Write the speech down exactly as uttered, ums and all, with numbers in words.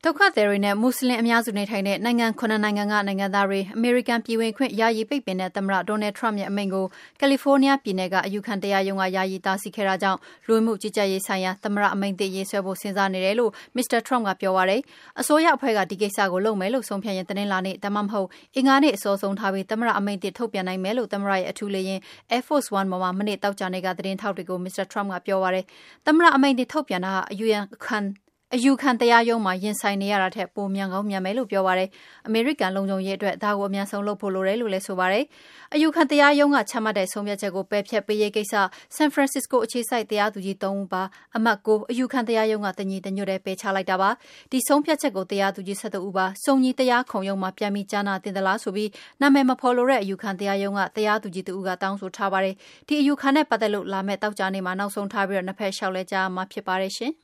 ဒုက္ခသည်တွေနဲ့မွတ်စလင်အများစုနေထိုင်တဲ့နိုင်ငံခုနှစ်နိုင်ငံကနိုင်ငံသားတွေအမေရိကန်ပြည်ဝင်ခွင့်ယာယီပိတ်ပင်တဲ့သမ္မတဒေါ်နယ်ထရမ့်ရဲ့အမိန့်ကိုကယ်လီဖိုးနီးယားပြည်နယ်ကအယူခံတရားရုံးကယာယီတားဆီးခဲ့တာကြောင့်လူဝင်မှုကြီးကြပ်ရေးဆိုင်ရာသမ္မတအမိန့်သစ်ရေးဆွဲဖို့စဉ်းစားနေတယ်လို့မစ္စတာထရမ့်ကပြောပါတယ်။အစိုးရအဖွဲ့ကဒီကိစ္စကိုလုပ်မယ်လို့ဆုံးဖြတ်ရင်သတင်းလာနေ့ဒါမှမဟုတ်အင်္ဂါနေ့အစောဆုံးထားပြီးသမ္မတအမိန့်သစ်ထုတ်ပြန်နိုင်မယ်လို့သမ္မတရဲ့အထူးလေယာဉ် Air Force One ပေါ်မှာမနေ့တောက်ကြနေ့ကသတင်းထောက်တွေကိုမစ္စတာထရမ့်ကပြောပါတယ်။သမ္မတအမိန့်သစ်ထုတ်ပြန်တာဟာအယူခံအယူခံတရားရုံးမှာရင်ဆိုင်နေရတာထက်ပိုမြန်ကောင်းမြန်မယ်လို့ပြောပါတယ်။အမေရိကန်လုံခြုံရေးအတွက်ဒါကိုအများဆုံးလုပ်ဖို့လိုတယ်လို့လည်းဆိုပါတယ်။အယူခံတရားရုံးကချမှတ်တဲ့ဆုံးဖြတ်ချက်ကိုပယ်ဖျက်ပေးရေးကိစ္စဆန်ဖရန်စစ္စကိုအခြေစိုက်တရားသူကြီးသုံးဦးပါအမတ်ကိုအယူခံတရားရုံးကတညီတညွတ်တဲ့ပယ်ချလိုက်တာပါ။ဒီဆုံးဖြတ်ချက်ကိုတရားသူကြီးဆယ့်တစ်ဦးပါစုံညီတရားခုံရုံးမှာပြန်ပြီးကြားနာတင်သလားဆိုပြီးနာမည်မဖော်လိုတဲ့အယူခံတရားရုံးကတရားသူကြီးတဦးကတောင်းဆိုထားပါတယ်။ဒီအယူခံနဲ့ပတ်သက်လို့လာမယ့်တောက်ကြနေ့မှာနောက်ဆုံးထားပြီးတော့နှစ်ဖက်လျှောက်လဲကြမှာဖြစ်ပါတယ်ရှင်။